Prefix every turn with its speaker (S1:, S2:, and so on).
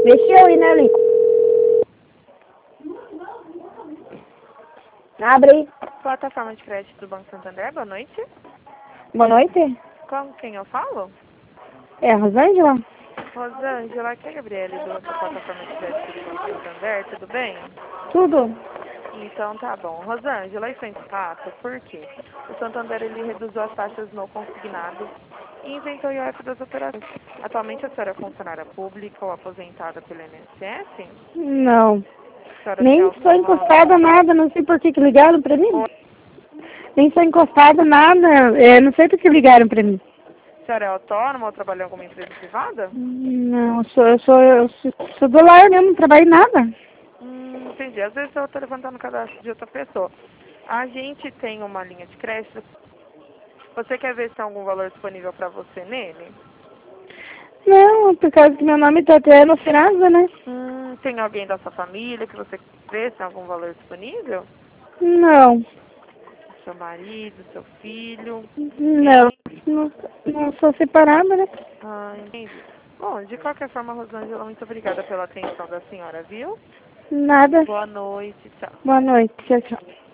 S1: Deixa eu ir, né, Lico? Abre.
S2: Plataforma de crédito do Banco Santander, boa noite.
S1: Boa noite.
S2: Com quem eu falo?
S1: É a Rosângela?
S2: Rosângela, aqui é a Gabriele da plataforma de crédito do Banco Santander, tudo bem?
S1: Tudo?
S2: Então tá bom. Rosângela, isso é fato, por quê? O Santander ele reduziu as taxas no consignado e inventou o IOF das operações. Atualmente a senhora é funcionária pública ou aposentada pelo INSS?
S1: Não.
S2: A senhora tem
S1: Nem sou
S2: autônoma?
S1: encostada a nada, não sei por que ligaram pra mim.
S2: Ou
S1: Nem sou encostada a nada, não sei por que ligaram pra mim.
S2: a senhora é autônoma ou trabalha em alguma empresa privada?
S1: Não, eu sou do lar mesmo, não trabalho em nada.
S2: Entendi. Às vezes eu estou levantando o cadastro de outra pessoa. A gente tem uma linha de crédito. Você quer ver se tem algum valor disponível para você nele?
S1: Não, por causa que meu nome tá até no Serasa, né?
S2: Tem alguém da sua família que você vê se tem algum valor disponível?
S1: Não,
S2: Seu marido, seu filho?
S1: não,
S2: Ninguém?
S1: não sou separada, né?
S2: Ah, entendi. Bom, de qualquer forma, Rosângela, muito obrigada pela atenção da senhora, viu?
S1: Nada.
S2: Boa noite, tchau.
S1: Boa noite, tchau, tchau.